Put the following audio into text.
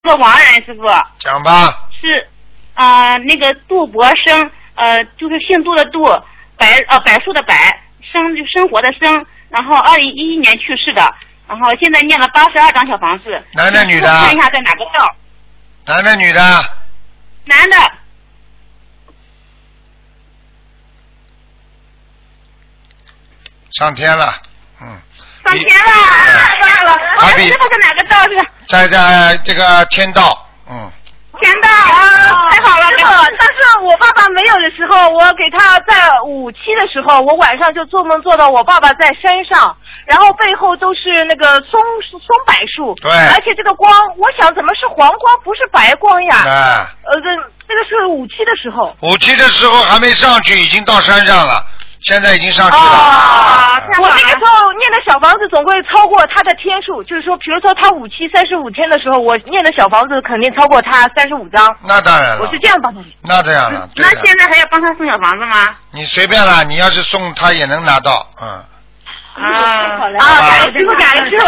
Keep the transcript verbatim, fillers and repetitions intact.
个亡人，师傅。 讲吧。 是，啊、呃，那个杜博生，呃，就是姓杜的杜，柏呃柏树的柏，生就生活的生，然后二零一一年去世的，然后现在念了八十二张小房子。 男的女的？ 看一下在哪个道。 男的女的？ 男的。 上天了，嗯。 上天了，太棒了！ 师傅在哪个道是？ 在在这个天道，嗯。 天道啊，太好了！ 师傅，但是我爸爸没有的时候，我给他在五期的时候，我晚上就做梦做到我爸爸在山上，然后背后都是那个松松柏树， 对， 而且这个光，我想怎么是黄光不是白光呀？ 啊、 呃，这这个是五期的时候。 五期的时候还没上去，已经到山上了。现在已经上去了。 啊！我那个时候念的小房子总归超过他的天数，就是说，比如说他五期三十五天的时候，我念的小房子肯定超过他三十五张。 那当然了。 我是这样帮他。 那这样了。 那现在还要帮他送小房子吗？ 你随便了，你要是送他也能拿到，嗯。 啊， 好嘞。啊，感恩师傅，感恩师傅。